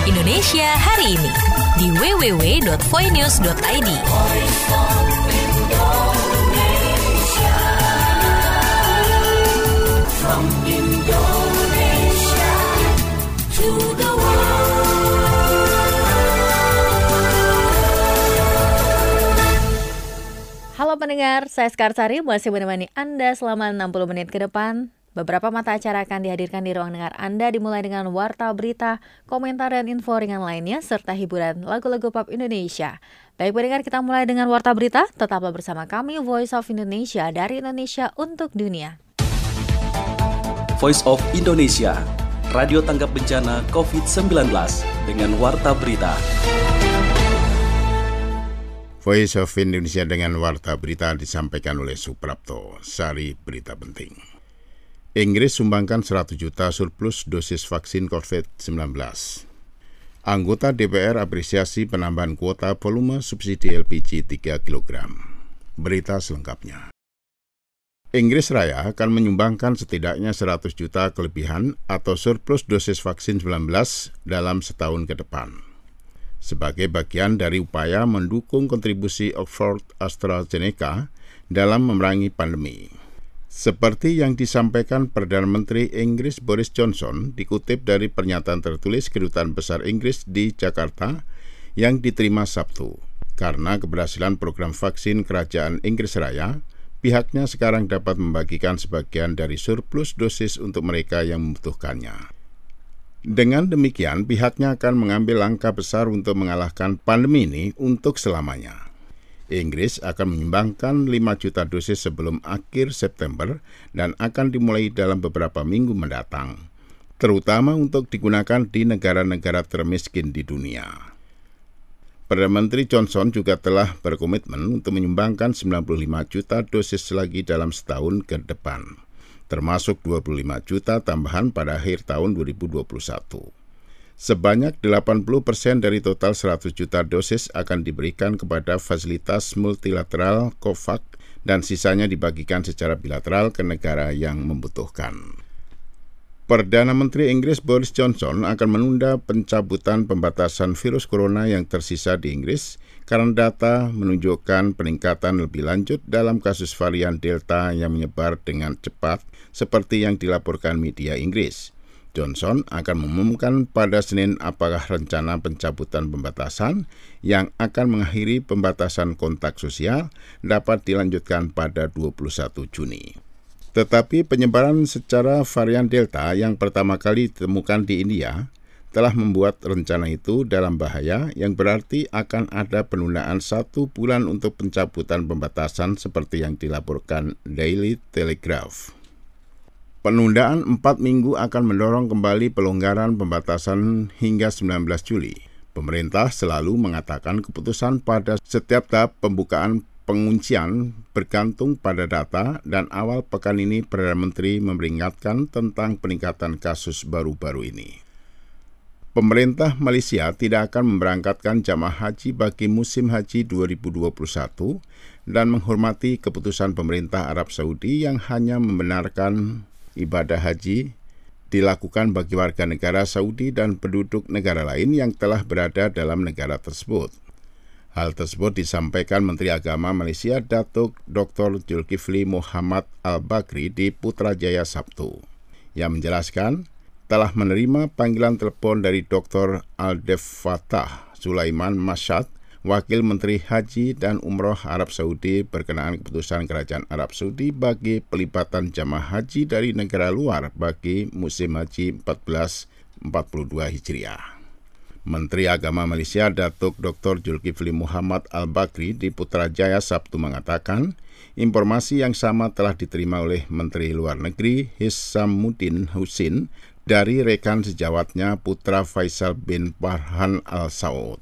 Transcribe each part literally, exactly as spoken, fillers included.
Indonesia hari ini di w w w dot voinews dot i d. From Indonesia to the world. Halo pendengar, saya Skarsari masih menemani Anda selama enam puluh menit ke depan. Beberapa mata acara akan dihadirkan di ruang dengar Anda, dimulai dengan warta berita, komentar dan info ringan lainnya, serta hiburan lagu-lagu pop Indonesia. Baik pendengar, kita mulai dengan warta berita. Tetaplah bersama kami, Voice of Indonesia, dari Indonesia untuk dunia. Voice of Indonesia, radio tanggap bencana covid sembilan belas dengan warta berita. Voice of Indonesia dengan warta berita disampaikan oleh Suprapto. Sari berita penting. Inggris sumbangkan seratus juta surplus dosis vaksin covid sembilan belas. Anggota D P R apresiasi penambahan kuota volume subsidi L P G tiga kilogram. Berita selengkapnya. Inggris Raya akan menyumbangkan setidaknya seratus juta kelebihan atau surplus dosis vaksin sembilan belas dalam setahun ke depan, sebagai bagian dari upaya mendukung kontribusi Oxford AstraZeneca dalam memerangi pandemi. Seperti yang disampaikan Perdana Menteri Inggris Boris Johnson, dikutip dari pernyataan tertulis Kedutaan Besar Inggris di Jakarta yang diterima Sabtu. Karena keberhasilan program vaksin Kerajaan Inggris Raya, pihaknya sekarang dapat membagikan sebagian dari surplus dosis untuk mereka yang membutuhkannya. Dengan demikian, pihaknya akan mengambil langkah besar untuk mengalahkan pandemi ini untuk selamanya. Inggris akan menyumbangkan lima juta dosis sebelum akhir September dan akan dimulai dalam beberapa minggu mendatang, terutama untuk digunakan di negara-negara termiskin di dunia. Perdana Menteri Johnson juga telah berkomitmen untuk menyumbangkan sembilan puluh lima juta dosis lagi dalam setahun ke depan, termasuk dua puluh lima juta tambahan pada akhir tahun dua ribu dua puluh satu. Sebanyak delapan puluh persen dari total seratus juta dosis akan diberikan kepada fasilitas multilateral COVAX dan sisanya dibagikan secara bilateral ke negara yang membutuhkan. Perdana Menteri Inggris Boris Johnson akan menunda pencabutan pembatasan virus corona yang tersisa di Inggris karena data menunjukkan peningkatan lebih lanjut dalam kasus varian Delta yang menyebar dengan cepat seperti yang dilaporkan media Inggris. Johnson akan mengumumkan pada Senin apakah rencana pencabutan pembatasan yang akan mengakhiri pembatasan kontak sosial dapat dilanjutkan pada dua puluh satu Juni. Tetapi penyebaran secara varian Delta yang pertama kali ditemukan di India telah membuat rencana itu dalam bahaya, yang berarti akan ada penundaan satu bulan untuk pencabutan pembatasan seperti yang dilaporkan Daily Telegraph. Penundaan empat minggu akan mendorong kembali pelonggaran pembatasan hingga sembilan belas Juli. Pemerintah selalu mengatakan keputusan pada setiap tahap pembukaan penguncian bergantung pada data, dan awal pekan ini Perdana Menteri memperingatkan tentang peningkatan kasus baru-baru ini. Pemerintah Malaysia tidak akan memberangkatkan jamaah haji bagi musim haji dua ribu dua puluh satu dan menghormati keputusan pemerintah Arab Saudi yang hanya membenarkan ibadah haji dilakukan bagi warga negara Saudi dan penduduk negara lain yang telah berada dalam negara tersebut. Hal tersebut disampaikan Menteri Agama Malaysia Datuk Doktor Zulkifli Muhammad Al-Bakri di Putrajaya Sabtu, yang menjelaskan telah menerima panggilan telepon dari Doktor Aldef Fattah Sulaiman Masyad, Wakil Menteri Haji dan Umroh Arab Saudi, berkenaan keputusan Kerajaan Arab Saudi bagi pelibatan jamaah haji dari negara luar bagi musim haji seribu empat ratus empat puluh dua Hijriah. Menteri Agama Malaysia Datuk Doktor Zulkifli Muhammad Al-Bakri di Putrajaya Sabtu mengatakan informasi yang sama telah diterima oleh Menteri Luar Negeri Hissamuddin Husin dari rekan sejawatnya Putra Faisal bin Farhan Al Saud.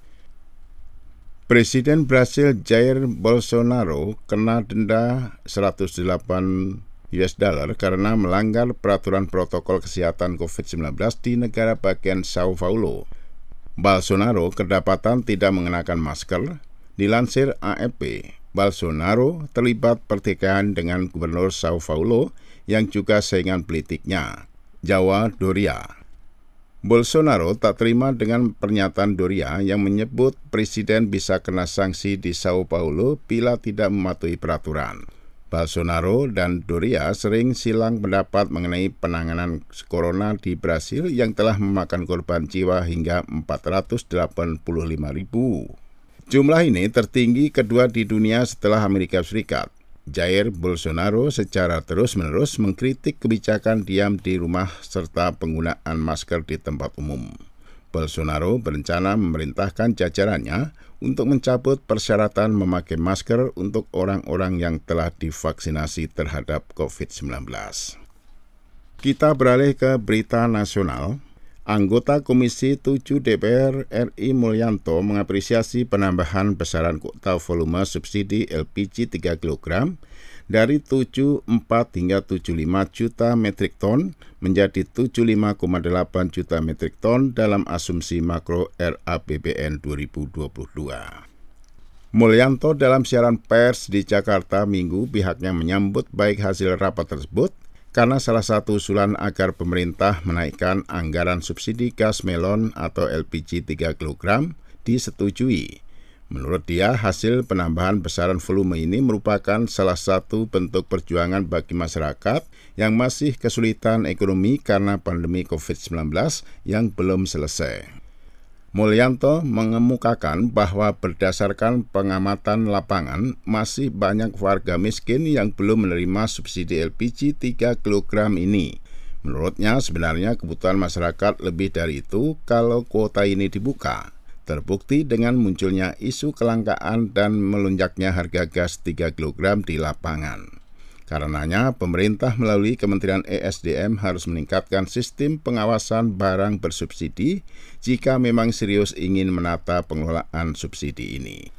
Presiden Brasil Jair Bolsonaro kena denda seratus delapan U S dollar karena melanggar peraturan protokol kesehatan covid sembilan belas di negara bagian Sao Paulo. Bolsonaro kedapatan tidak mengenakan masker. Dilansir A F P, Bolsonaro terlibat pertikaian dengan Gubernur Sao Paulo yang juga saingan politiknya, João Doria. Bolsonaro tak terima dengan pernyataan Doria yang menyebut presiden bisa kena sanksi di Sao Paulo bila tidak mematuhi peraturan. Bolsonaro dan Doria sering silang pendapat mengenai penanganan corona di Brasil yang telah memakan korban jiwa hingga empat ratus delapan puluh lima ribu. Jumlah ini tertinggi kedua di dunia setelah Amerika Serikat. Jair Bolsonaro secara terus-menerus mengkritik kebijakan diam di rumah serta penggunaan masker di tempat umum. Bolsonaro berencana memerintahkan jajarannya untuk mencabut persyaratan memakai masker untuk orang-orang yang telah divaksinasi terhadap covid sembilan belas. Kita beralih ke berita nasional. Anggota Komisi tujuh D P R R I Mulyanto mengapresiasi penambahan besaran kuota volume subsidi L P G tiga kilogram dari tujuh puluh empat hingga tujuh puluh lima juta metrik ton menjadi tujuh puluh lima koma delapan juta metrik ton dalam asumsi makro R A P B N dua ribu dua puluh dua. Mulyanto dalam siaran pers di Jakarta Minggu pihaknya menyambut baik hasil rapat tersebut karena salah satu usulan agar pemerintah menaikkan anggaran subsidi gas melon atau L P G tiga kilogram disetujui. Menurut dia, hasil penambahan besaran volume ini merupakan salah satu bentuk perjuangan bagi masyarakat yang masih kesulitan ekonomi karena pandemi covid sembilan belas yang belum selesai. Mulyanto mengemukakan bahwa berdasarkan pengamatan lapangan, masih banyak warga miskin yang belum menerima subsidi L P G tiga kilogram ini. Menurutnya, sebenarnya kebutuhan masyarakat lebih dari itu kalau kuota ini dibuka. Terbukti dengan munculnya isu kelangkaan dan melonjaknya harga gas tiga kilogram di lapangan. Karenanya, pemerintah melalui Kementerian E S D M harus meningkatkan sistem pengawasan barang bersubsidi jika memang serius ingin menata pengelolaan subsidi ini.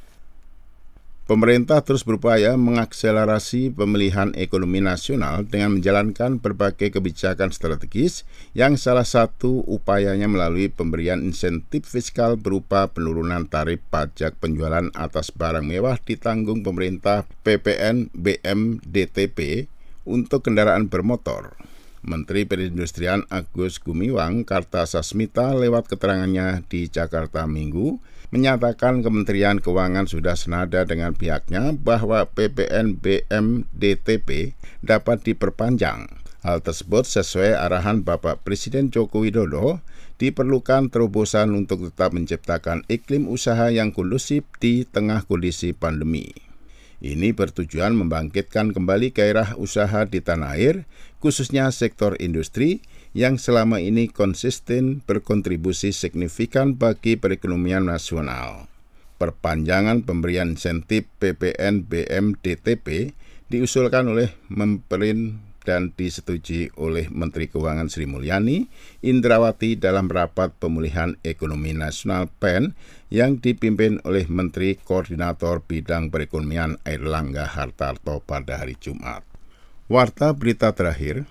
Pemerintah terus berupaya mengakselerasi pemulihan ekonomi nasional dengan menjalankan berbagai kebijakan strategis yang salah satu upayanya melalui pemberian insentif fiskal berupa penurunan tarif pajak penjualan atas barang mewah ditanggung pemerintah P P N B M D T P untuk kendaraan bermotor. Menteri Perindustrian Agus Gumiwang Kartasasmita lewat keterangannya di Jakarta Minggu menyatakan Kementerian Keuangan sudah senada dengan pihaknya bahwa P P N B M D T P dapat diperpanjang. Hal tersebut sesuai arahan Bapak Presiden Joko Widodo, diperlukan terobosan untuk tetap menciptakan iklim usaha yang kondusif di tengah kondisi pandemi. Ini bertujuan membangkitkan kembali gairah usaha di tanah air, khususnya sektor industri, yang selama ini konsisten berkontribusi signifikan bagi perekonomian nasional. Perpanjangan pemberian insentif P P N B M D T P diusulkan oleh Menperin dan disetujui oleh Menteri Keuangan Sri Mulyani Indrawati dalam rapat pemulihan ekonomi nasional P E N yang dipimpin oleh Menteri Koordinator Bidang Perekonomian Airlangga Hartarto pada hari Jumat. Warta berita terakhir,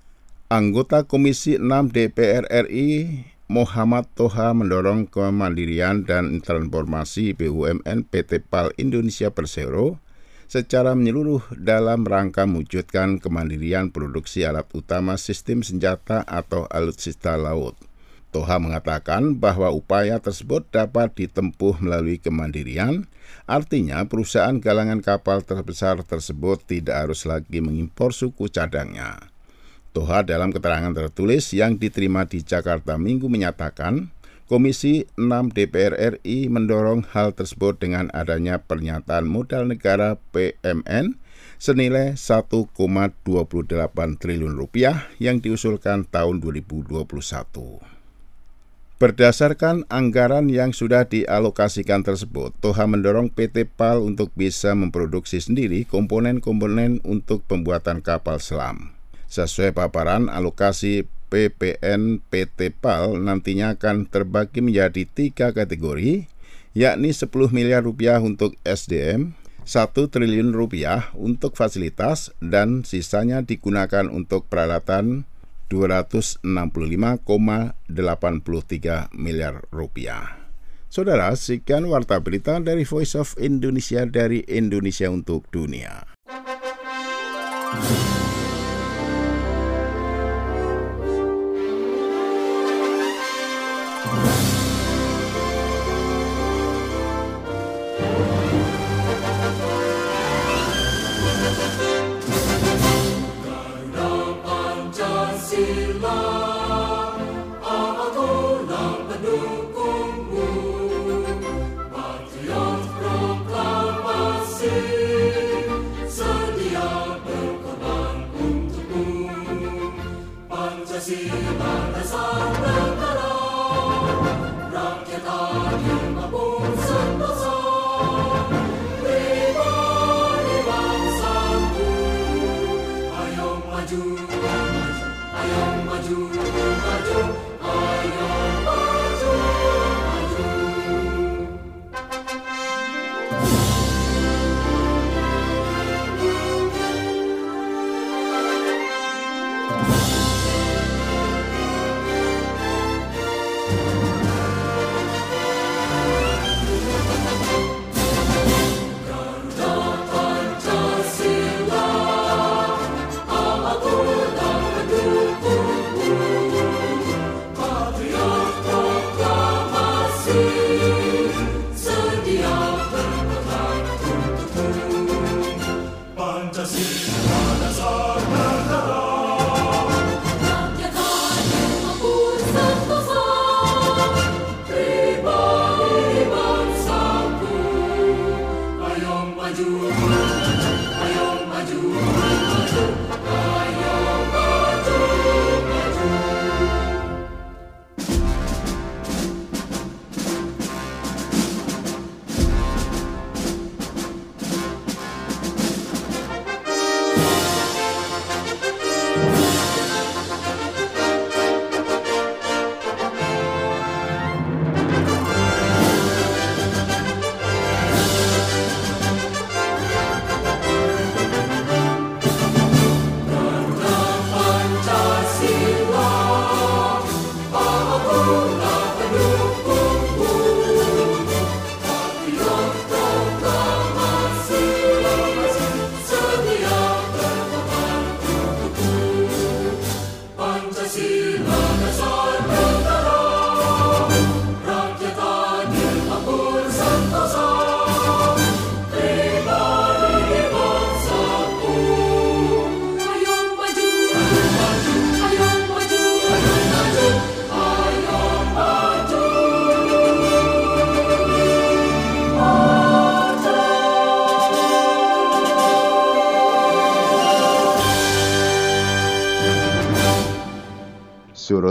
anggota Komisi enam D P R R I Muhammad Toha mendorong kemandirian dan transformasi B U M N P T PAL Indonesia Persero secara menyeluruh dalam rangka mewujudkan kemandirian produksi alat utama sistem senjata atau alutsista laut. Toha mengatakan bahwa upaya tersebut dapat ditempuh melalui kemandirian, artinya perusahaan galangan kapal terbesar tersebut tidak harus lagi mengimpor suku cadangnya. Toha dalam keterangan tertulis yang diterima di Jakarta Minggu menyatakan, Komisi enam D P R R I mendorong hal tersebut dengan adanya pernyataan modal negara P M N senilai satu koma dua delapan triliun rupiah yang diusulkan tahun dua ribu dua puluh satu. Berdasarkan anggaran yang sudah dialokasikan tersebut, Toha mendorong P T PAL untuk bisa memproduksi sendiri komponen-komponen untuk pembuatan kapal selam. Sesuai paparan, alokasi P P N P T PAL nantinya akan terbagi menjadi tiga kategori, yakni sepuluh miliar rupiah untuk S D M, satu triliun rupiah untuk fasilitas, dan sisanya digunakan untuk peralatan dua ratus enam puluh lima koma delapan tiga miliar rupiah. Saudara, sekian warta berita dari Voice of Indonesia dari Indonesia untuk dunia.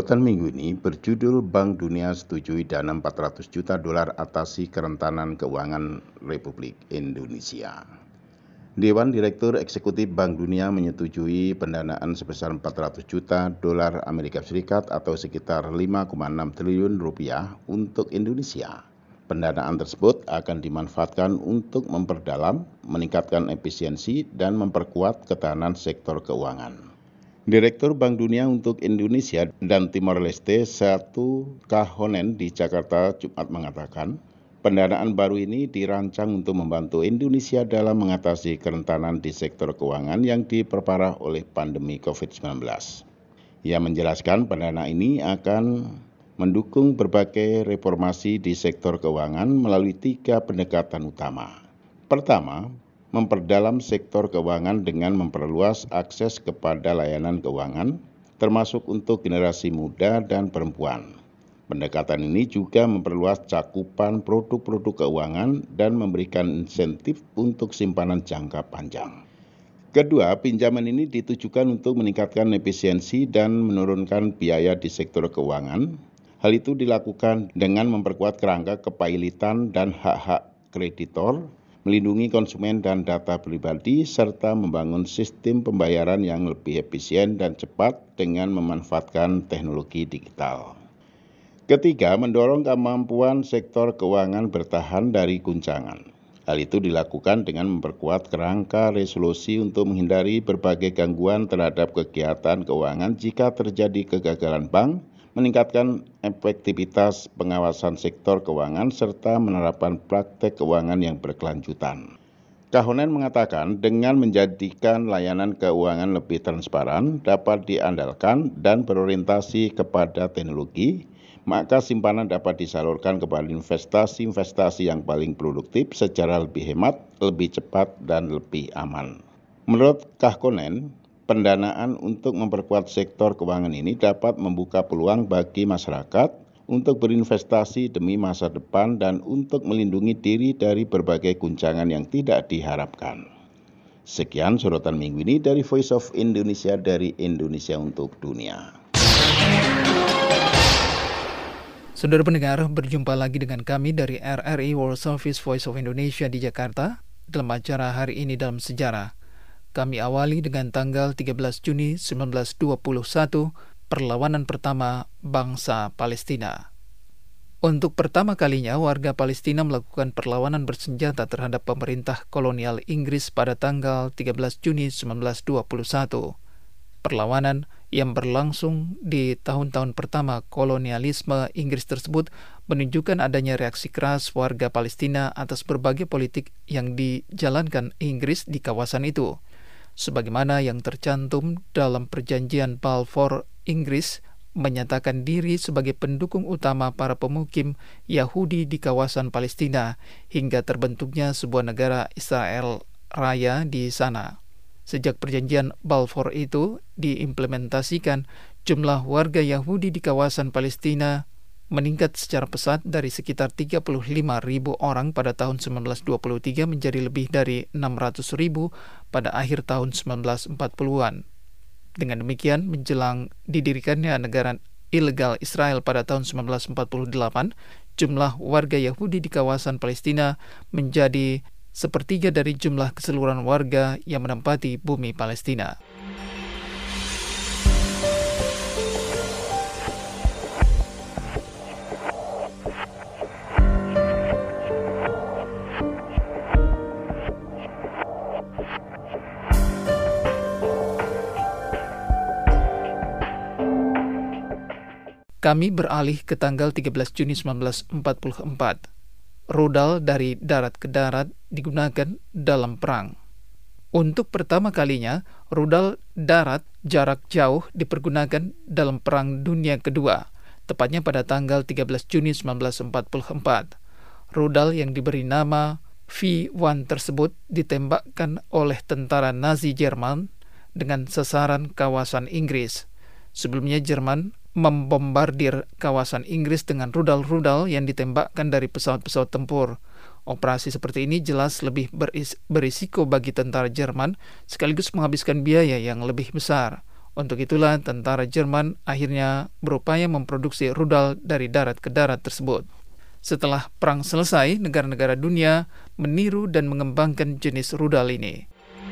Sorotan minggu ini berjudul Bank Dunia setujui dana empat ratus juta dolar atasi kerentanan keuangan Republik Indonesia. Dewan Direktur Eksekutif Bank Dunia menyetujui pendanaan sebesar empat ratus juta dolar Amerika Serikat atau sekitar lima koma enam triliun rupiah untuk Indonesia. Pendanaan tersebut akan dimanfaatkan untuk memperdalam, meningkatkan efisiensi, dan memperkuat ketahanan sektor keuangan. Direktur Bank Dunia untuk Indonesia dan Timor Leste Satu Kahonen di Jakarta Jumat mengatakan, pendanaan baru ini dirancang untuk membantu Indonesia dalam mengatasi kerentanan di sektor keuangan yang diperparah oleh pandemi covid sembilan belas. Ia menjelaskan pendanaan ini akan mendukung berbagai reformasi di sektor keuangan melalui tiga pendekatan utama. Pertama, memperdalam sektor keuangan dengan memperluas akses kepada layanan keuangan, termasuk untuk generasi muda dan perempuan. Pendekatan ini juga memperluas cakupan produk-produk keuangan dan memberikan insentif untuk simpanan jangka panjang. Kedua, pinjaman ini ditujukan untuk meningkatkan efisiensi dan menurunkan biaya di sektor keuangan. Hal itu dilakukan dengan memperkuat kerangka kepailitan dan hak-hak kreditor, melindungi konsumen dan data pribadi, serta membangun sistem pembayaran yang lebih efisien dan cepat dengan memanfaatkan teknologi digital. Ketiga, mendorong kemampuan sektor keuangan bertahan dari guncangan. Hal itu dilakukan dengan memperkuat kerangka resolusi untuk menghindari berbagai gangguan terhadap kegiatan keuangan jika terjadi kegagalan bank, meningkatkan efektivitas pengawasan sektor keuangan, serta menerapkan praktek keuangan yang berkelanjutan. Kahonen mengatakan dengan menjadikan layanan keuangan lebih transparan, dapat diandalkan, dan berorientasi kepada teknologi, maka simpanan dapat disalurkan kepada investasi-investasi yang paling produktif secara lebih hemat, lebih cepat, dan lebih aman. Menurut Kahonen, pendanaan untuk memperkuat sektor keuangan ini dapat membuka peluang bagi masyarakat untuk berinvestasi demi masa depan dan untuk melindungi diri dari berbagai guncangan yang tidak diharapkan. Sekian sorotan minggu ini dari Voice of Indonesia, dari Indonesia untuk Dunia. Saudara pendengar, berjumpa lagi dengan kami dari R R I World Service Voice of Indonesia di Jakarta dalam acara Hari Ini Dalam Sejarah. Kami awali dengan tanggal tiga belas Juni seribu sembilan ratus dua puluh satu, perlawanan pertama bangsa Palestina. Untuk pertama kalinya, warga Palestina melakukan perlawanan bersenjata terhadap pemerintah kolonial Inggris pada tanggal tiga belas Juni seribu sembilan ratus dua puluh satu. Perlawanan yang berlangsung di tahun-tahun pertama kolonialisme Inggris tersebut menunjukkan adanya reaksi keras warga Palestina atas berbagai politik yang dijalankan Inggris di kawasan itu. Sebagaimana yang tercantum dalam perjanjian Balfour, Inggris menyatakan diri sebagai pendukung utama para pemukim Yahudi di kawasan Palestina hingga terbentuknya sebuah negara Israel Raya di sana. Sejak perjanjian Balfour itu diimplementasikan, jumlah warga Yahudi di kawasan Palestina meningkat secara pesat dari sekitar tiga puluh lima ribu orang pada tahun seribu sembilan ratus dua puluh tiga menjadi lebih dari enam ratus ribu pada akhir tahun seribu sembilan ratus empat puluhan. Dengan demikian, menjelang didirikannya negara ilegal Israel pada tahun seribu sembilan ratus empat puluh delapan, jumlah warga Yahudi di kawasan Palestina menjadi sepertiga dari jumlah keseluruhan warga yang menempati bumi Palestina. Kami beralih ke tanggal tiga belas Juni seribu sembilan ratus empat puluh empat. Rudal dari darat ke darat digunakan dalam perang. Untuk pertama kalinya, rudal darat jarak jauh dipergunakan dalam Perang Dunia Kedua, tepatnya pada tanggal tiga belas Juni seribu sembilan ratus empat puluh empat. Rudal yang diberi nama V satu tersebut ditembakkan oleh tentara Nazi Jerman dengan sasaran kawasan Inggris. Sebelumnya Jerman membombardir kawasan Inggris dengan rudal-rudal yang ditembakkan dari pesawat-pesawat tempur. Operasi seperti ini jelas lebih beris- berisiko bagi tentara Jerman, sekaligus menghabiskan biaya yang lebih besar. Untuk itulah tentara Jerman akhirnya berupaya memproduksi rudal dari darat ke darat tersebut. Setelah perang selesai, negara-negara dunia meniru dan mengembangkan jenis rudal ini.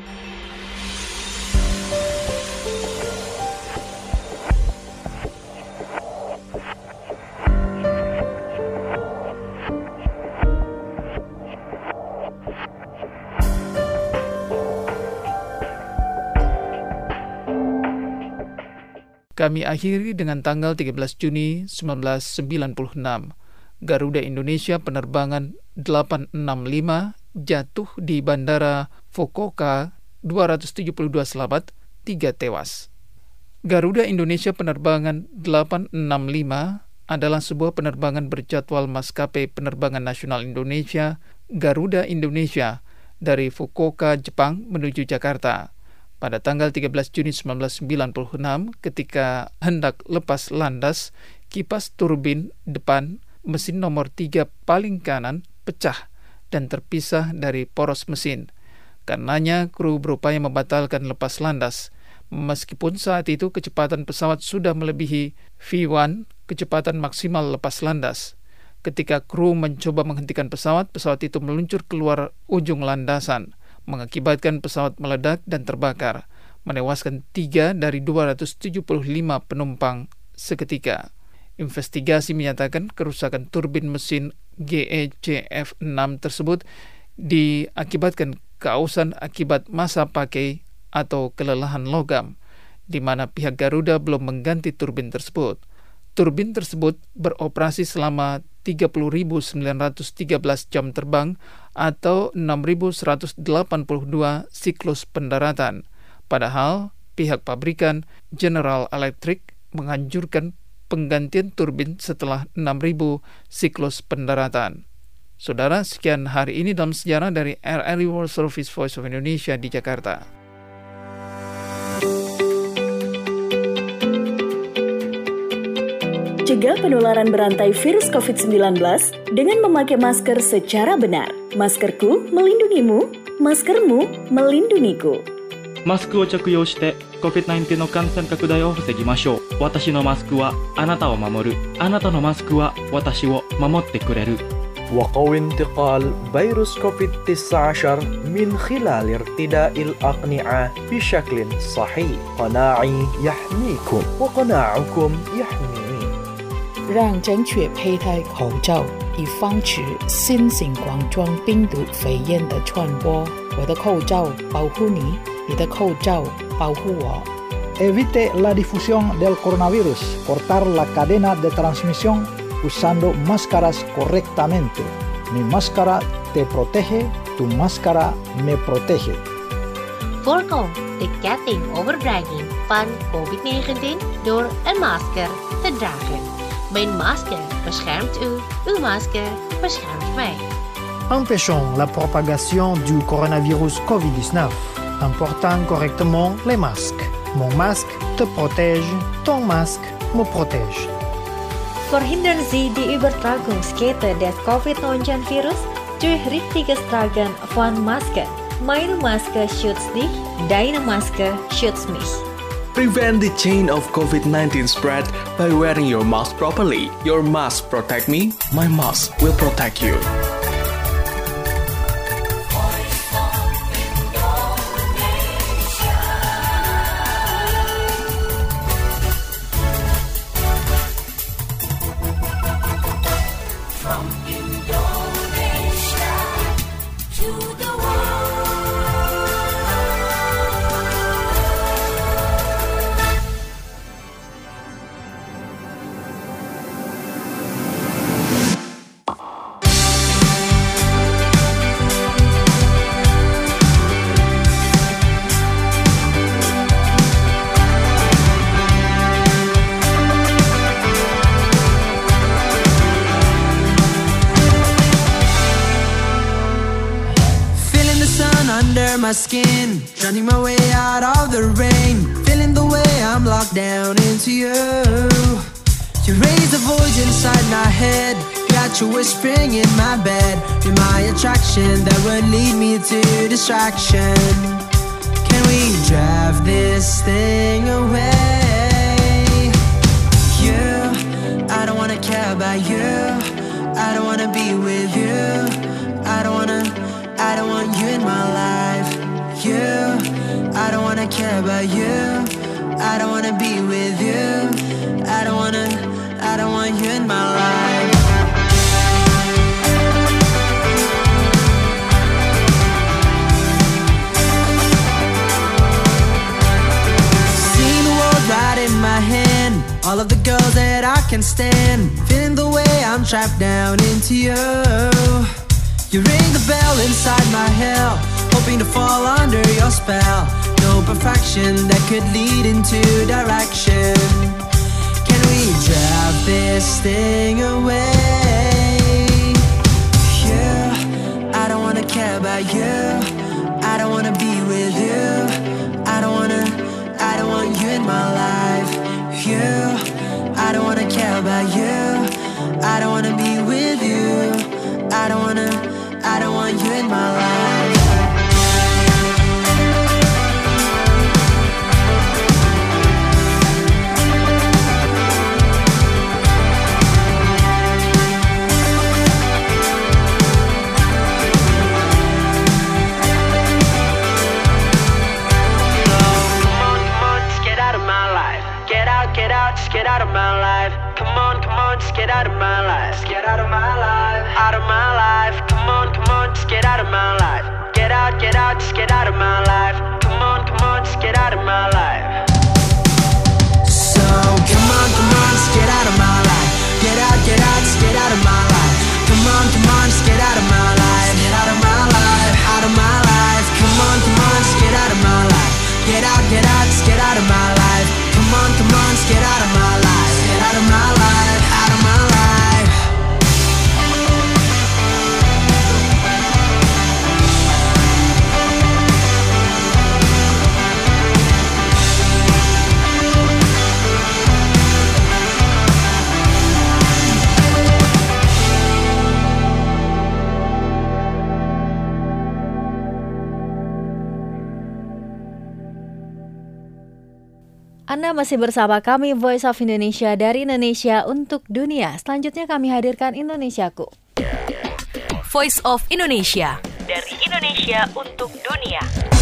Kami akhiri dengan tanggal tiga belas Juni seribu sembilan ratus sembilan puluh enam. Garuda Indonesia penerbangan delapan enam lima jatuh di Bandara Fukuoka, dua ratus tujuh puluh dua selamat, tiga tewas. Garuda Indonesia penerbangan delapan enam lima adalah sebuah penerbangan berjadwal maskapai penerbangan nasional Indonesia, Garuda Indonesia, dari Fukuoka, Jepang menuju Jakarta. Pada tanggal tiga belas Juni seribu sembilan ratus sembilan puluh enam, ketika hendak lepas landas, kipas turbin depan mesin nomor tiga paling kanan pecah dan terpisah dari poros mesin. Karenanya, kru berupaya membatalkan lepas landas. Meskipun saat itu kecepatan pesawat sudah melebihi V satu, kecepatan maksimal lepas landas. Ketika kru mencoba menghentikan pesawat, pesawat itu meluncur keluar ujung landasan, mengakibatkan pesawat meledak dan terbakar, menewaskan tiga dari dua ratus tujuh puluh lima penumpang seketika. Investigasi menyatakan kerusakan turbin mesin G E C F enam tersebut diakibatkan keausan akibat masa pakai atau kelelahan logam, di mana pihak Garuda belum mengganti turbin tersebut. Turbin tersebut beroperasi selama tiga puluh ribu sembilan ratus tiga belas jam terbang atau enam ribu seratus delapan puluh dua siklus pendaratan. Padahal pihak pabrikan General Electric menganjurkan penggantian turbin setelah enam ribu siklus pendaratan. Saudara, sekian hari ini dalam sejarah dari R R I World Service Voice of Indonesia di Jakarta. Cegah penularan berantai virus covid sembilan belas dengan memakai masker secara benar. Maskerku melindungimu, maskermu melindungiku. マスクを着用して コビッドナインティーン の感染拡大を防ぎましょう。私のマスクはあなたを守る。あなたのマスクは私を守ってくれる。 وقوي انتقال فيروس كوفيد تسعة عشر من خلال ارتداء الأقنعة بشكل صحيح. قناعي يحميكم وقناعكم يحميني. 让正确佩戴口罩，以防止新型冠状病毒肺炎的传播。我的口罩保护你，你的口罩保护我。 Evite la difusión del coronavirus. Cortar la cadena de transmisión usando máscaras correctamente. Mi máscara te protege, tu máscara me protege. Voorkom de ketting overbrenging van covid negentien door een masker te dragen. Mijn masker beschermt u, uw masker beschermt mij. Empêchons la propagation du coronavirus covid dix-neuf en portant correctement les masques. Mon masque te protège, ton masque me protège. Verhindern Sie die Übertragungskette des covid neunzehn virus durch richtiges Tragen von Maske. Meine Maske schützt dich, deine Maske schützt mich. Prevent the chain of covid nineteen spread by wearing your mask properly. Your mask protect me, my mask will protect you. My skin, drowning my way out of the rain, feeling the way I'm locked down into you. You raise the voice inside my head, got you whispering in my bed. You're my attraction that would lead me to distraction. Can we drive this thing away. You, I don't wanna care about you. I don't wanna be with you. I don't wanna, I don't want you in my life. You, I don't wanna care about you. I don't wanna be with you. I don't wanna, I don't want you in my life. Seeing the world right in my hand, all of the girls that I can stand, feeling the way I'm trapped down into you. You ring the bell inside my hell, hoping to fall under your spell. No perfection that could lead into direction. Can we drive this thing away? You, I don't wanna care about you. I don't wanna be with you. I don't wanna, I don't want you in my life. You, I don't wanna care about you. I don't wanna be with you. I don't wanna, I don't want you in my life. Get out of my life. Come on, come on, just get out of my life. Just get out of my life. Out of my life. Come on, come on, just get out of my life. Get out, get out, just get out of my life. Come on, come on, just get out of my life. So come on, come on, just get out of my life. Get out, get out, just get out of my life. Come on, come on, just get out of my life. Get out of my life. Out of my life. Come on, come on, just get out of my life. Get out, get out, just get out of my life. Come on, come on, just get out of my life. Get out of my life, out of my life. Anda masih bersama kami Voice of Indonesia dari Indonesia untuk dunia. Selanjutnya kami hadirkan Indonesiaku. Voice of Indonesia dari Indonesia untuk dunia.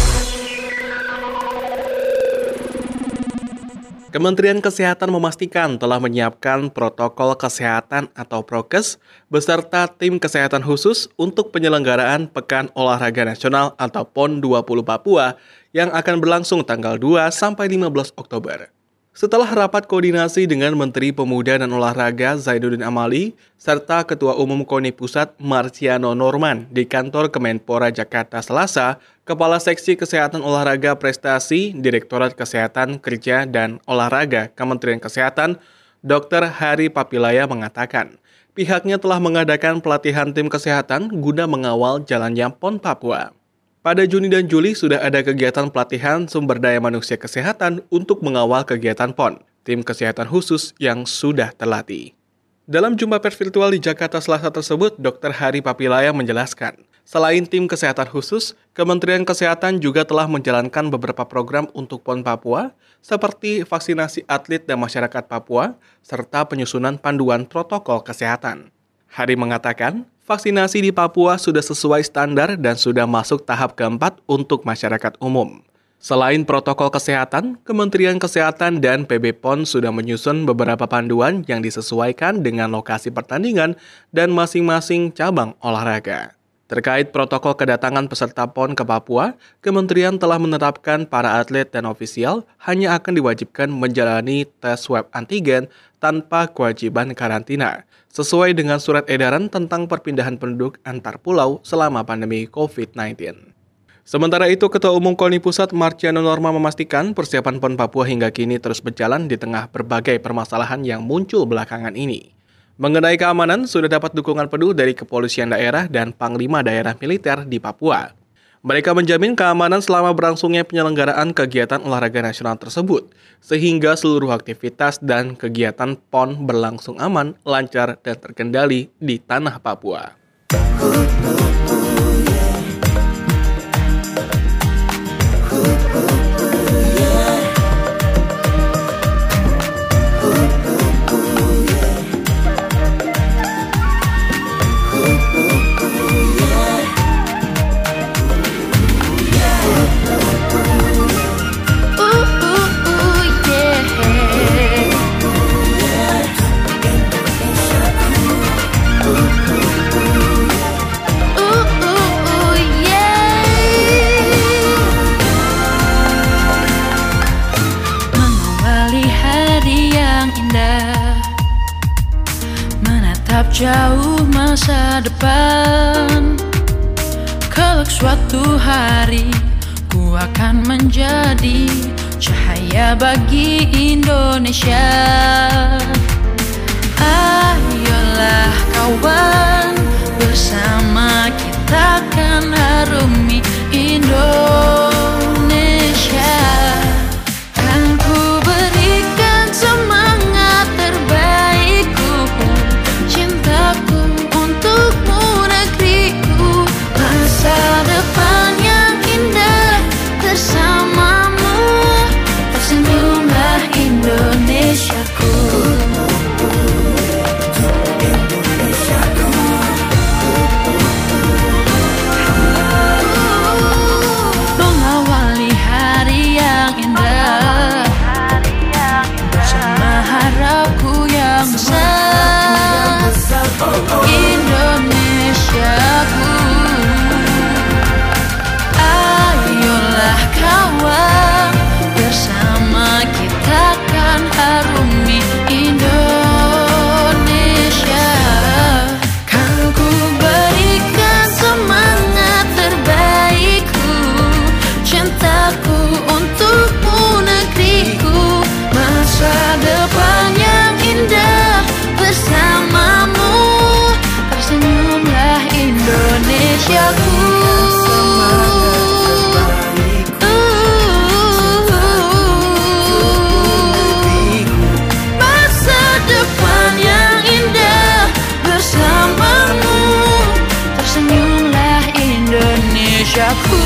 Kementerian Kesehatan memastikan telah menyiapkan protokol kesehatan atau prokes beserta tim kesehatan khusus untuk penyelenggaraan Pekan Olahraga Nasional atau PON dua puluh Papua yang akan berlangsung tanggal dua sampai lima belas Oktober. Setelah rapat koordinasi dengan Menteri Pemuda dan Olahraga Zainuddin Amali serta Ketua Umum KONI Pusat Marciano Norman di kantor Kemenpora Jakarta Selasa, Kepala Seksi Kesehatan Olahraga Prestasi Direktorat Kesehatan Kerja dan Olahraga Kementerian Kesehatan, Dokter Hari Papilaya mengatakan, pihaknya telah mengadakan pelatihan tim kesehatan guna mengawal jalannya PON Papua. Pada Juni dan Juli sudah ada kegiatan pelatihan sumber daya manusia kesehatan untuk mengawal kegiatan PON, tim kesehatan khusus yang sudah terlatih. Dalam jumpa pers virtual di Jakarta Selasa tersebut, Dokter Hari Papilaya menjelaskan, selain tim kesehatan khusus, Kementerian Kesehatan juga telah menjalankan beberapa program untuk PON Papua, seperti vaksinasi atlet dan masyarakat Papua, serta penyusunan panduan protokol kesehatan. Hari mengatakan, vaksinasi di Papua sudah sesuai standar dan sudah masuk tahap keempat untuk masyarakat umum. Selain protokol kesehatan, Kementerian Kesehatan dan P B P O N sudah menyusun beberapa panduan yang disesuaikan dengan lokasi pertandingan dan masing-masing cabang olahraga. Terkait protokol kedatangan peserta PON ke Papua, Kementerian telah menetapkan para atlet dan ofisial hanya akan diwajibkan menjalani tes swab antigen tanpa kewajiban karantina, sesuai dengan surat edaran tentang perpindahan penduduk antar pulau selama pandemi covid sembilan belas. Sementara itu, Ketua Umum KONI Pusat Marciano Norman memastikan persiapan PON Papua hingga kini terus berjalan di tengah berbagai permasalahan yang muncul belakangan ini. Mengenai keamanan, sudah dapat dukungan penuh dari Kepolisian Daerah dan Panglima Daerah Militer di Papua. Mereka menjamin keamanan selama berlangsungnya penyelenggaraan kegiatan olahraga nasional tersebut, sehingga seluruh aktivitas dan kegiatan PON berlangsung aman, lancar, dan terkendali di tanah Papua. jauh masa depan, kelak suatu hari ku akan menjadi cahaya bagi Indonesia. Ayolah kawan, bersama kita akan harumi Indonesia. Kan ku berikan semangat terbaikku, cintaku untukmu negeriku, masa depan yang indah bersamamu, tersenyumlah Indonesiaku. Mengawali hari yang indah bersama harapku yang besar, Indonesiaku. Ayolah kawan, bersama kita kan harumi Indonesia. Kan ku berikan semangat terbaikku, cintaku untukmu negeriku, masa depan yang indah bersamamu, tersenyumlah Indonesiaku. Masa depan yang indah bersamamu, tersenyumlah Indonesiaku.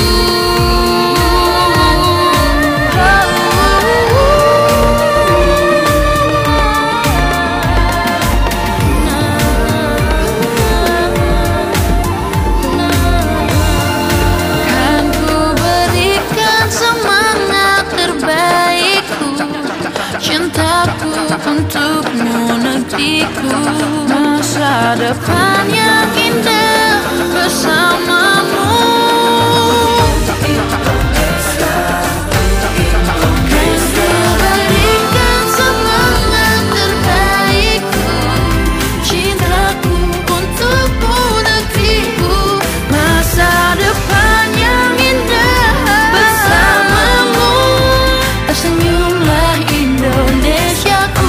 Kan ku berikan semangat terbaikku, cintaku untukmu negeriku, masa depan yang indah bersamamu. Kan ku berikan semangat terbaikku, cintaku untukmu negeriku, masa depan yang indah bersamamu, tersenyumlah Indonesiaku.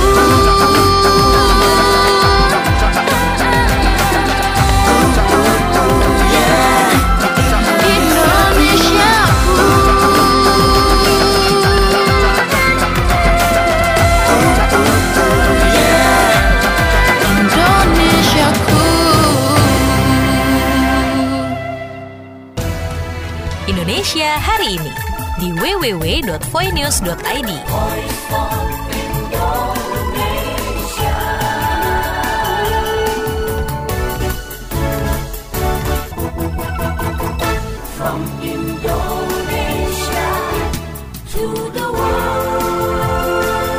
Indonesia hari ini di w w w dot voinews dot i d. From Indonesia to the world.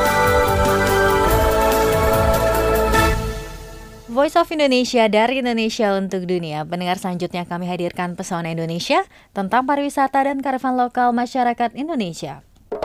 Voice of Indonesia dari Indonesia untuk dunia. Pendengar, selanjutnya kami hadirkan Pesona Indonesia tentang pariwisata dan kearifan lokal masyarakat Indonesia.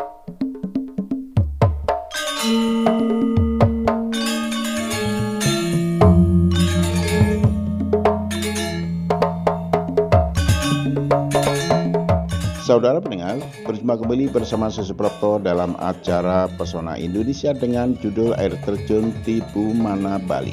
Saudara pendengar, berjumpa kembali bersama saya Suprapto dalam acara Pesona Indonesia dengan judul Air Terjun Tibu Mana Bali.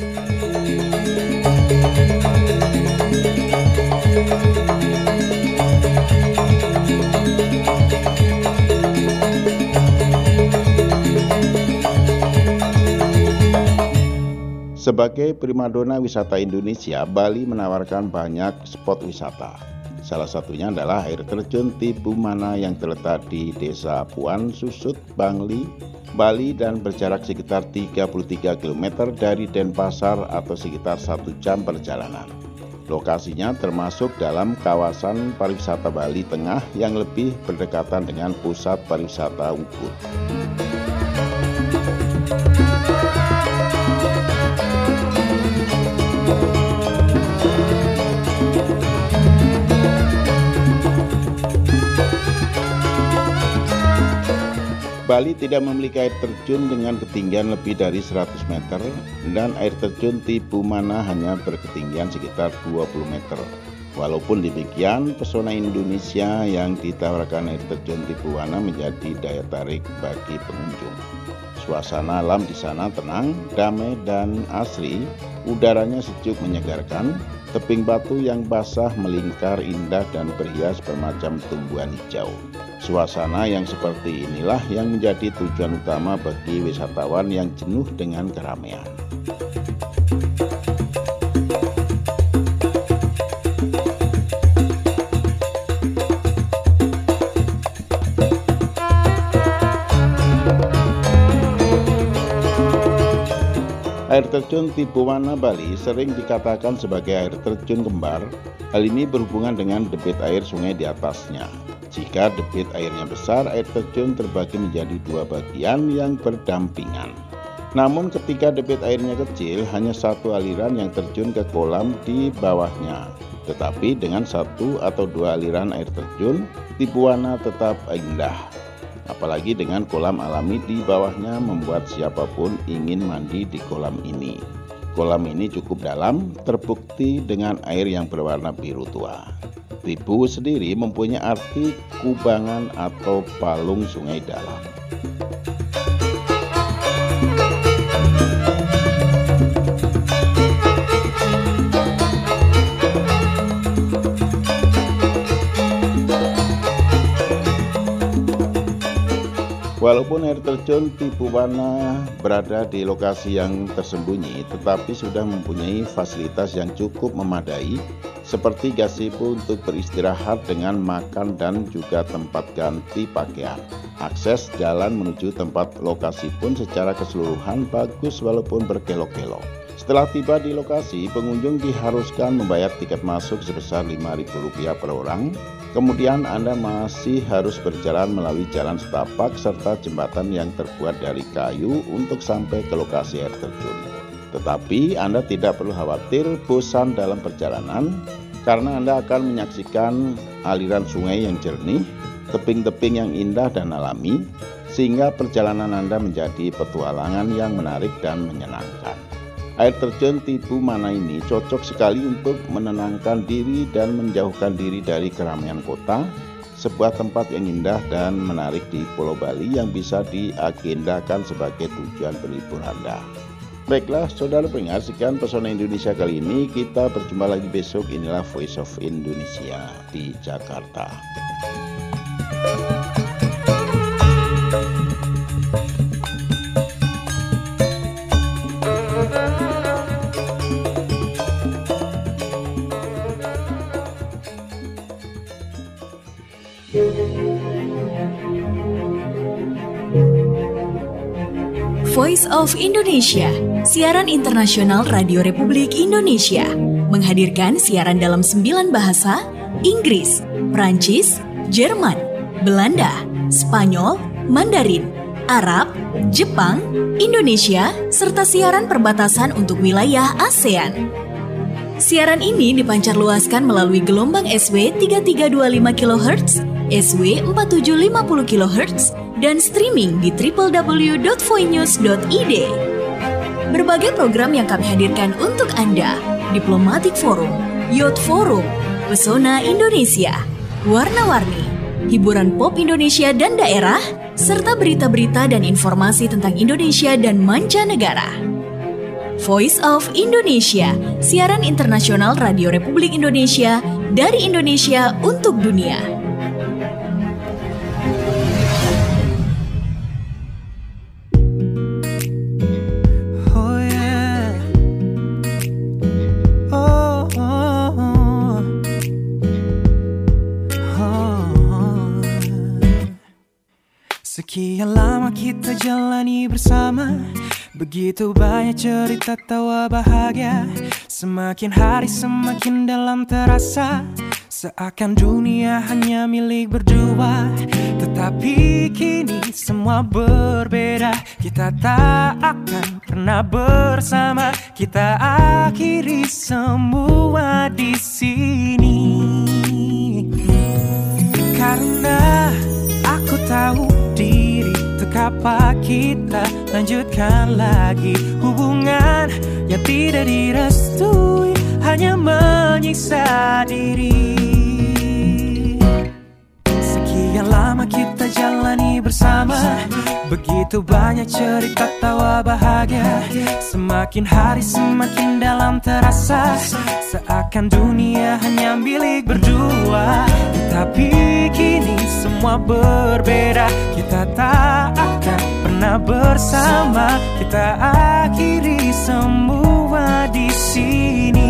Sebagai primadona wisata Indonesia, Bali menawarkan banyak spot wisata. Salah satunya adalah air terjun Tibu Mana yang terletak di Desa Puan Susut, Bangli, Bali dan berjarak sekitar tiga puluh tiga kilometer dari Denpasar atau sekitar satu jam perjalanan. Lokasinya termasuk dalam kawasan pariwisata Bali Tengah yang lebih berdekatan dengan pusat pariwisata Ubud. Bali tidak memiliki air terjun dengan ketinggian lebih dari seratus meter dan air terjun Tipu Mana hanya berketinggian sekitar dua puluh meter. Walaupun demikian, pesona Indonesia yang ditawarkan air terjun Tipu Mana menjadi daya tarik bagi pengunjung. Suasana alam di sana tenang, damai, dan asri. Udaranya sejuk menyegarkan. Tebing batu yang basah melingkar indah dan berhias bermacam tumbuhan hijau. Suasana yang seperti inilah yang menjadi tujuan utama bagi wisatawan yang jenuh dengan keramaian. Air terjun Tipu Mana Bali sering dikatakan sebagai air terjun kembar. Hal ini berhubungan dengan debit air sungai di atasnya. Jika debit airnya besar, air terjun terbagi menjadi dua bagian yang berdampingan. Namun ketika debit airnya kecil, hanya satu aliran yang terjun ke kolam di bawahnya. Tetapi dengan satu atau dua aliran air terjun, Tipu Mana tetap indah. Apalagi dengan kolam alami di bawahnya membuat siapapun ingin mandi di kolam ini. Kolam ini cukup dalam, terbukti dengan air yang berwarna biru tua. Tipu sendiri mempunyai arti kubangan atau palung sungai dalam. Walaupun air terjun Tipu Mana berada di lokasi yang tersembunyi, tetapi sudah mempunyai fasilitas yang cukup memadai, seperti gazebo untuk beristirahat dengan makan dan juga tempat ganti pakaian. Akses jalan menuju tempat lokasi pun secara keseluruhan bagus walaupun berkelok-kelok. Setelah tiba di lokasi, pengunjung diharuskan membayar tiket masuk sebesar lima ribu rupiah per orang. Kemudian Anda masih harus berjalan melalui jalan setapak serta jembatan yang terbuat dari kayu untuk sampai ke lokasi air terjun. Tetapi Anda tidak perlu khawatir bosan dalam perjalanan, karena Anda akan menyaksikan aliran sungai yang jernih, tebing-tebing yang indah dan alami, sehingga perjalanan Anda menjadi petualangan yang menarik dan menyenangkan. Air terjun Tipu Mana ini cocok sekali untuk menenangkan diri dan menjauhkan diri dari keramaian kota, sebuah tempat yang indah dan menarik di Pulau Bali yang bisa diagendakan sebagai tujuan berlibur Anda. Baiklah, saudara pendengar, sekian Pesona Indonesia kali ini. Kita berjumpa lagi besok. Inilah Voice of Indonesia di Jakarta. Voice of Indonesia, siaran internasional Radio Republik Indonesia, menghadirkan siaran dalam sembilan bahasa, Inggris, Prancis, Jerman, Belanda, Spanyol, Mandarin, Arab, Jepang, Indonesia, serta siaran perbatasan untuk wilayah ASEAN. Siaran ini dipancarluaskan melalui gelombang S W tiga tiga dua lima kilohertz, S W empat tujuh lima nol kilohertz, dan streaming di w w w dot voinews dot i d. Berbagai program yang kami hadirkan untuk Anda: Diplomatic Forum, Youth Forum, Pesona Indonesia, Warna-Warni, hiburan pop Indonesia dan daerah, serta berita-berita dan informasi tentang Indonesia dan mancanegara. Voice of Indonesia, siaran internasional Radio Republik Indonesia dari Indonesia untuk dunia. Sekian lama kita jalani bersama, begitu banyak cerita tawa bahagia. Semakin hari semakin dalam terasa, seakan dunia hanya milik berdua. Tetapi kini semua berbeda, kita tak akan pernah bersama. Kita akhiri semua di sini, karena aku tahu diri Untuk apa kita lanjutkan lagi hubungan yang tidak direstui, hanya menyiksa diri. Sekian lama kita jalani bersama, begitu banyak cerita tawa bahagia. Semakin hari semakin dalam terasa, seakan dunia hanya milik berdua. Tapi kini semua berbeda, kita tak akan pernah bersama. Kita akhiri semua di sini.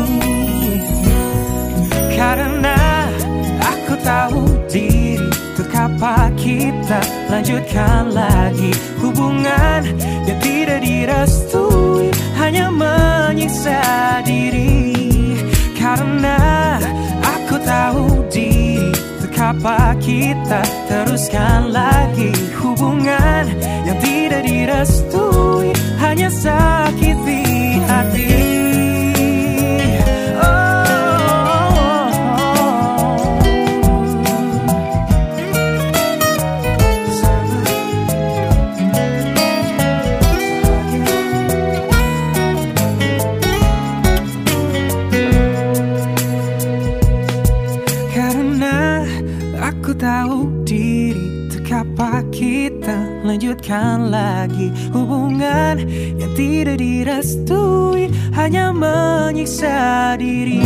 Karena aku tahu diri, untuk apa kita lanjutkan lagi hubungan yang tidak direstui, hanya menyiksa diri. Karena aku tahu diri, untuk apa kita teruskan lagi hubungan yang tidak direstui, hanya sakiti hati. Tahu diri, untuk apa kita lanjutkan lagi hubungan yang tidak direstui, hanya menyiksa diri.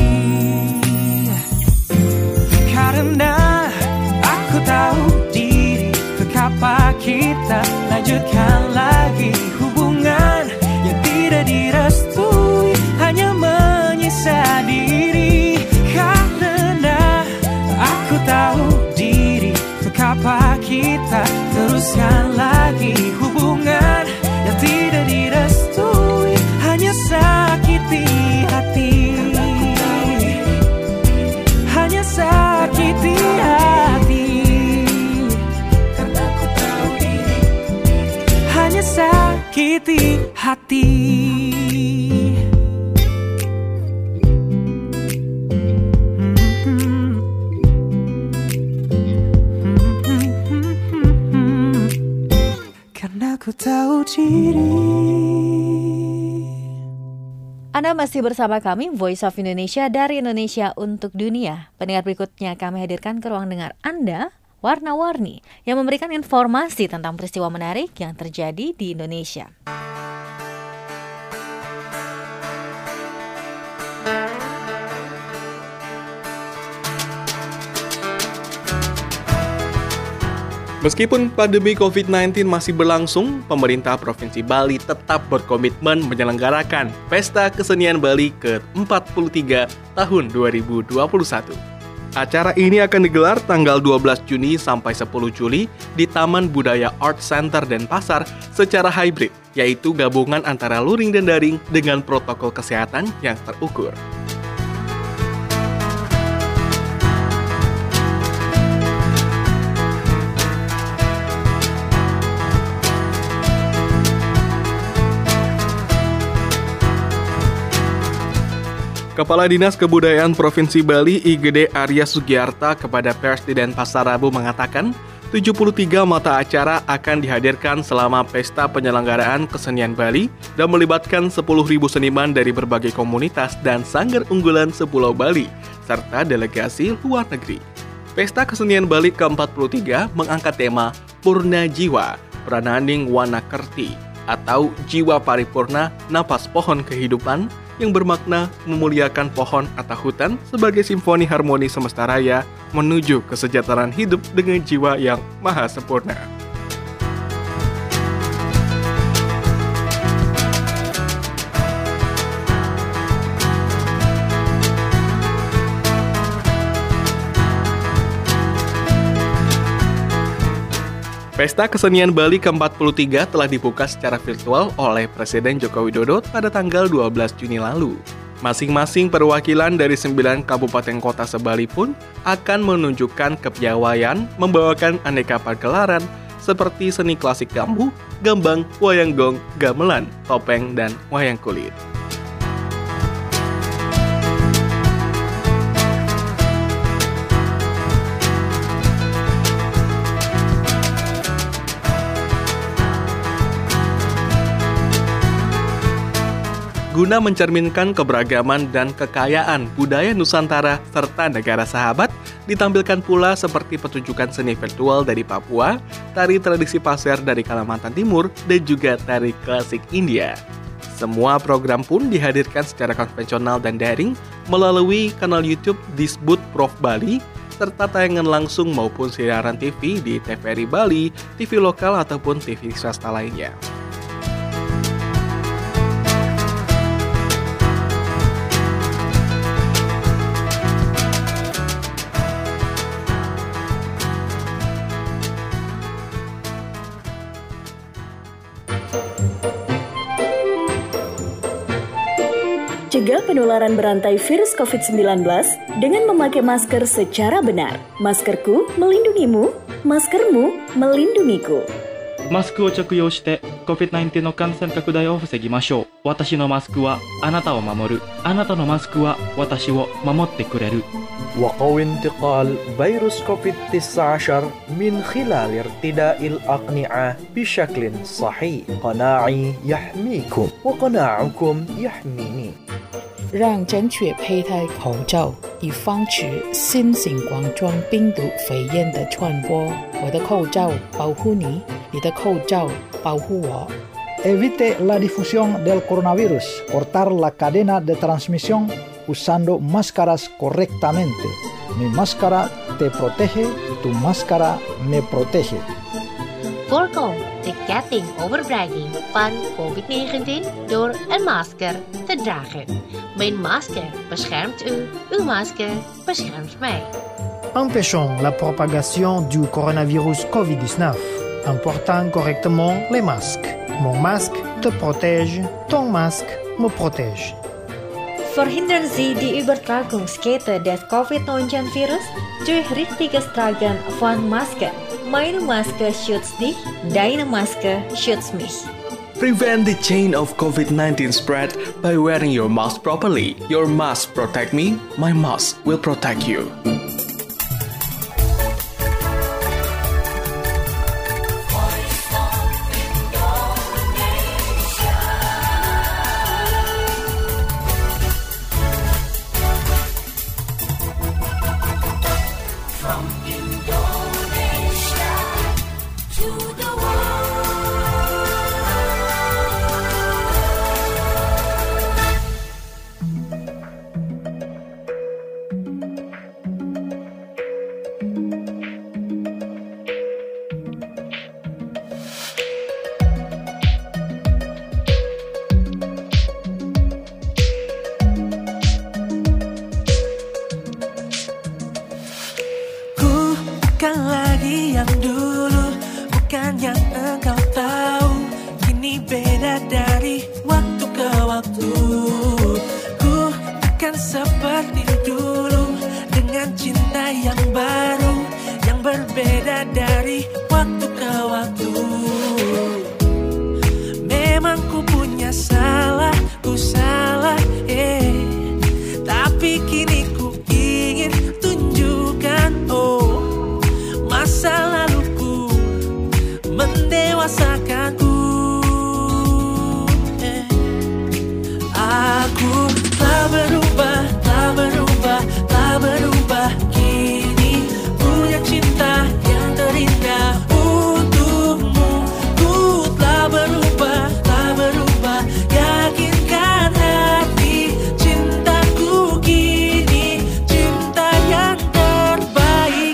Karena aku tahu diri, untuk apa kita lanjutkan lagi hubungan yang tidak direstui, hanya menyiksa diri. Karena aku tahu apa kita teruskan lagi hubungan yang tidak direstui, hanya sakiti hati, hanya sakiti hati. Karena aku tahu diri, hanya sakiti hati. Aku tahu diri. Anda masih bersama kami, Voice of Indonesia dari Indonesia untuk Dunia. Pendengar, berikutnya kami hadirkan ke ruang dengar Anda, Warna-Warni, yang memberikan informasi tentang peristiwa menarik yang terjadi di Indonesia. Meskipun pandemi covid sembilan belas masih berlangsung, pemerintah Provinsi Bali tetap berkomitmen menyelenggarakan Pesta Kesenian Bali ke empat puluh tiga tahun dua ribu dua puluh satu. Acara ini akan digelar tanggal dua belas Juni sampai sepuluh Juli di Taman Budaya Art Center Denpasar secara hybrid, yaitu gabungan antara luring dan daring dengan protokol kesehatan yang terukur. Kepala Dinas Kebudayaan Provinsi Bali I G D Arya Sugiarta kepada pers di Denpasar Rabu mengatakan, tujuh puluh tiga mata acara akan dihadirkan selama Pesta Penyelenggaraan Kesenian Bali dan melibatkan sepuluh ribu seniman dari berbagai komunitas dan sanggar unggulan sepulau Bali, serta delegasi luar negeri. Pesta Kesenian Bali ke empat puluh tiga mengangkat tema Purna Jiwa, Prananing Wana Kerti, atau Jiwa Paripurna Napas Pohon Kehidupan, yang bermakna memuliakan pohon atau hutan sebagai simfoni harmoni semesta raya menuju kesejahteraan hidup dengan jiwa yang maha sempurna. Pesta Kesenian Bali ke empat puluh tiga telah dibuka secara virtual oleh Presiden Joko Widodo pada tanggal dua belas Juni lalu. Masing-masing perwakilan dari sembilan kabupaten kota se-Bali pun akan menunjukkan kepiawaian membawakan aneka pagelaran seperti seni klasik gambu, gambang, wayang gong, gamelan, topeng, dan wayang kulit. Guna mencerminkan keberagaman dan kekayaan budaya Nusantara serta negara sahabat, ditampilkan pula seperti pertunjukan seni virtual dari Papua, tari tradisi Pasir dari Kalimantan Timur, dan juga tari klasik India. Semua program pun dihadirkan secara konvensional dan daring melalui kanal YouTube Disbud Prof Bali, serta tayangan langsung maupun siaran T V di T V R I Bali, T V lokal ataupun T V swasta lainnya. Cegah penularan berantai virus covid sembilan belas dengan memakai masker secara benar. Maskerku melindungimu, maskermu melindungiku. マスクを着用して コビッドナインティーン の感染拡大を防ぎましょう。私のマスクはあなたを守る。あなたのマスクは私を守ってくれる。 وقوي انتقال فيروس كوفيد تسعة عشر من خلال ارتداء الأقنعة بشكل صحيح. قناعي يحميكم وقناعكم يحميني. 让正确佩戴口罩，以防止新型冠状病毒肺炎的传播。我的口罩保护你，你的口罩保护我。 Evite la difusión del coronavirus. Cortar la cadena de transmisión usando máscaras correctamente. Mi máscara te protege, tu máscara me protege. Voorkom de ketting overdraging van covid negentien door een masker te dragen. Mijn masker beschermt u, uw masker beschermt mij. Empêchons la propagation du coronavirus covid dix-neuf en portant correctement les masques. Mon masque te protège, ton masque me protège. Verhindern Sie die Übertragungskette des covid neunzehn Virus durch richtiges Tragen von Masken. Meine Maske schützt dich, deine Maske schützt mich. Prevent the chain of covid nineteen spread by wearing your mask properly. Your mask protect me, my mask will protect you. Bukan lagi yang dulu, bukan yang engkau tahu. Kini beda dari waktu ke waktu. Ku bukan seperti dulu, dengan cinta yang baru, yang berbeda dari waktu ke waktu. Memang ku punya salah, ku salah, eh. Tapi kini ku ingin tunjukkan, oh, masa laluku mendewasakanku, eh. Aku telah berubah, telah berubah, telah berubah. Kini punya cinta yang terindah untukmu. Ku telah berubah, telah berubah. Yakinkan hati, cintaku kini cinta yang terbaik.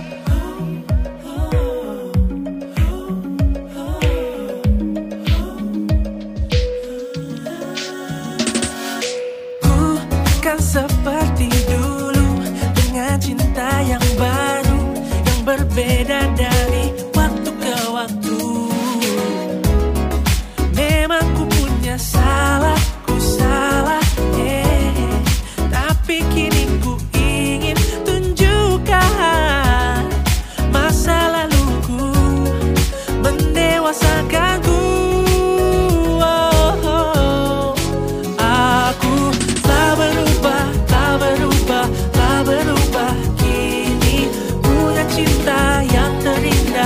Bukan seperti dulu, dengan cinta yang baru, yang berbeda dari waktu ke waktu. Memang ku punya salah, ku salah, eh. Tapi kini ku ingin tunjukkan masa laluku mendewasakanku. Oh, oh. Aku telah berubah, telah berubah, telah berubah. Kini punya cinta yang terindah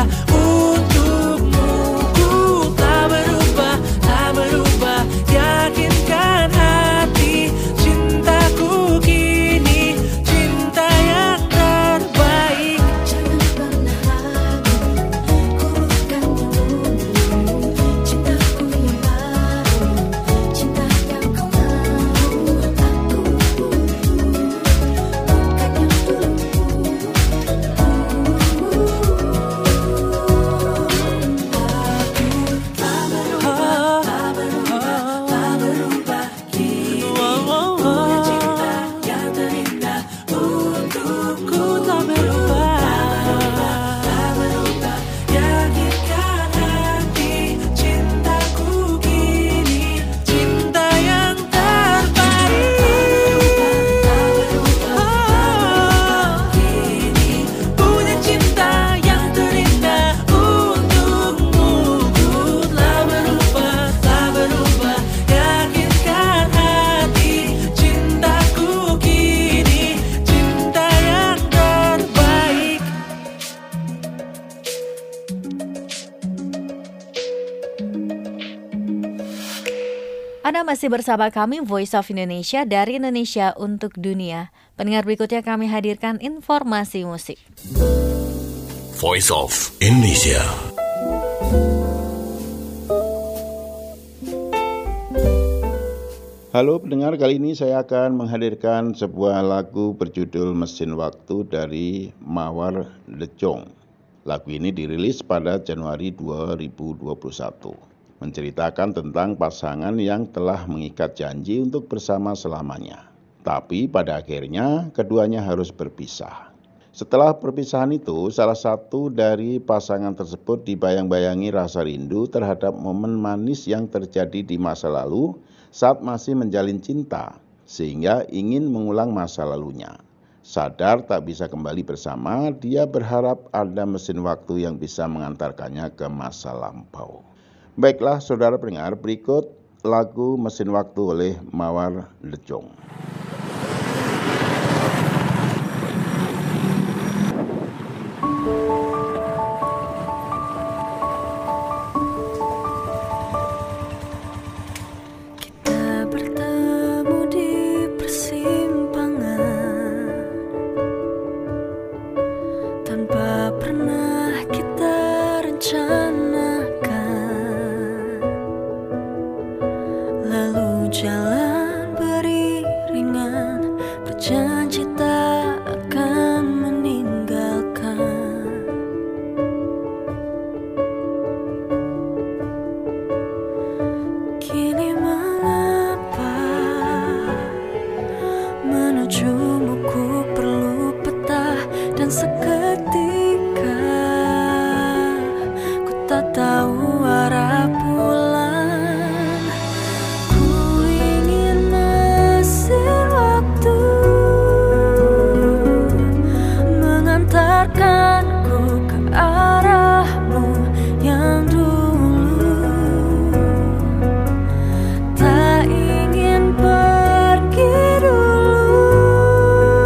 masih bersama kami Voice of Indonesia dari Indonesia untuk dunia. Pendengar, berikutnya kami hadirkan informasi musik. Voice of Indonesia. Halo pendengar, kali ini saya akan menghadirkan sebuah lagu berjudul Mesin Waktu dari Mawar Lecong. Lagu ini dirilis pada Januari dua ribu dua puluh satu. Menceritakan tentang pasangan yang telah mengikat janji untuk bersama selamanya. Tapi pada akhirnya keduanya harus berpisah. Setelah perpisahan itu, salah satu dari pasangan tersebut dibayang-bayangi rasa rindu terhadap momen manis yang terjadi di masa lalu saat masih menjalin cinta, sehingga ingin mengulang masa lalunya. Sadar tak bisa kembali bersama, dia berharap ada mesin waktu yang bisa mengantarkannya ke masa lampau. Baiklah saudara pendengar, berikut lagu Mesin Waktu oleh Mawar Lecong. Kita bertemu di persimpangan tanpa pernah kita rencanakan. Lalu jalan beriringan, berjanji tak akan meninggalkan. Kini mengapa menujumu ku perlu peta, dan seketika ku tak tahu arah pulang. Mengantarkanku ke arahmu yang dulu. Tak ingin pergi dulu.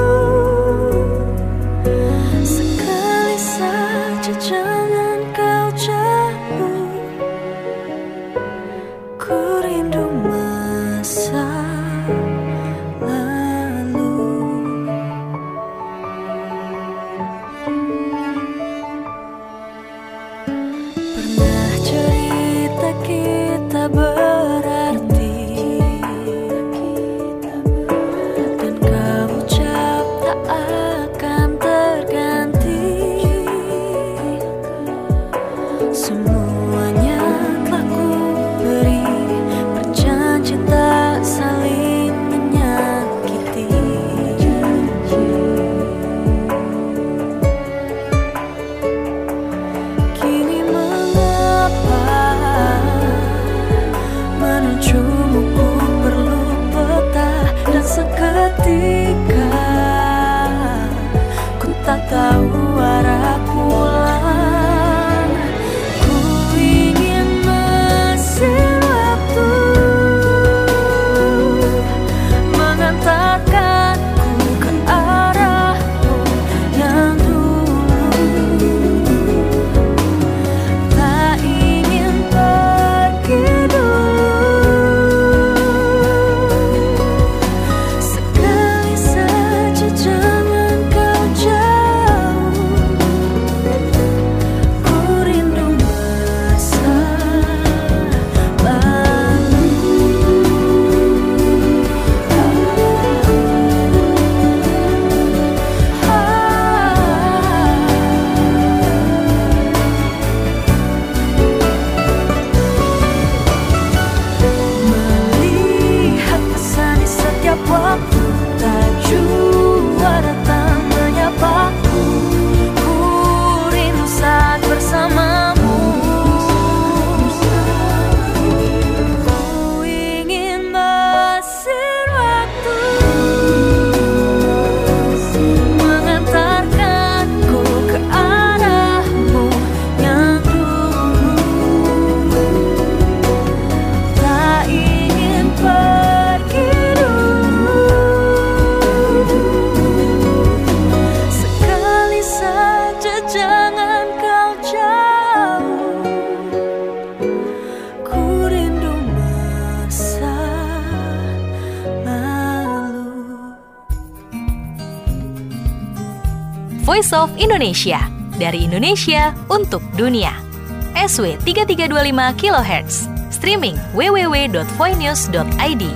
Voice of Indonesia. Dari Indonesia untuk dunia. S W tiga tiga dua lima kilohertz. Streaming w w w dot voinews dot i d.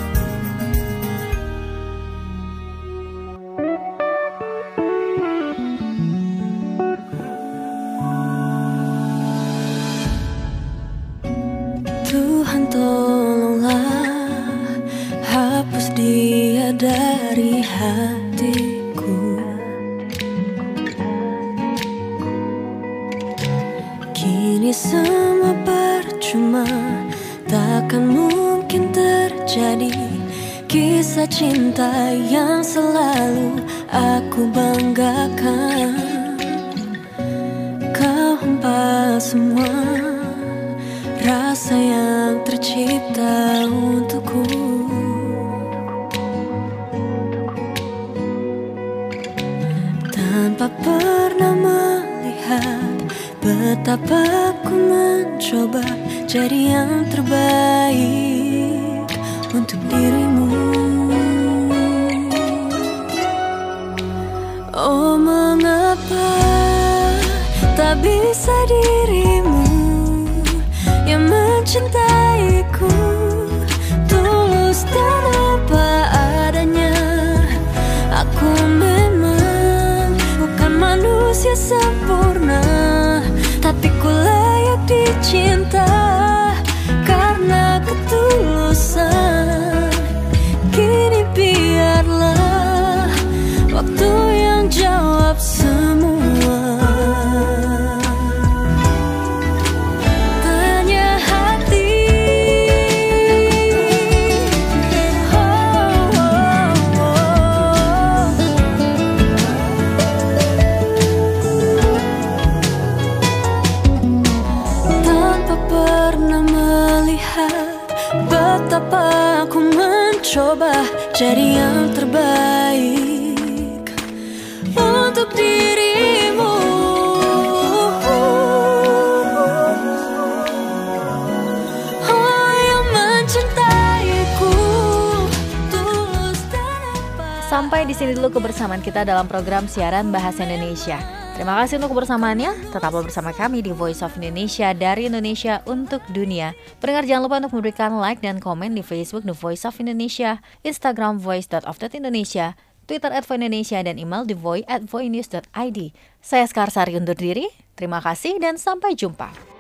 Tuhan tolonglah hapus dia dari hatiku. Kini semua percuma, takkan mungkin terjadi kisah cinta yang selalu aku banggakan. Kau hempas semua rasa yang tercipta untukku. Tanpa pernah melihat betapa ku mencoba jadi yang terbaik untuk dirimu. Oh, mengapa tak bisa dirimu yang mencintaiku tulus dan apa adanya. Aku memang bukan manusia sempurna, tapi ku layak dicinta karena ketulusan. Kini biarlah waktu yang jawab semua. Betapa aku mencoba jadi yang terbaik untuk dirimu. Oh, yang mencintaiku tulus dan apa. Sampai di sini dulu kebersamaan kita dalam program siaran Bahasa Indonesia. Terima kasih untuk kebersamaannya. Tetaplah bersama kami di Voice of Indonesia, dari Indonesia untuk dunia. Pendengar jangan lupa untuk memberikan like dan komen di Facebook The Voice of Indonesia, Instagram voice dot of dot indonesia, Twitter at voice indonesia, dan email thevoice at voicenews dot i d. Saya Skarsari undur diri. Terima kasih dan sampai jumpa.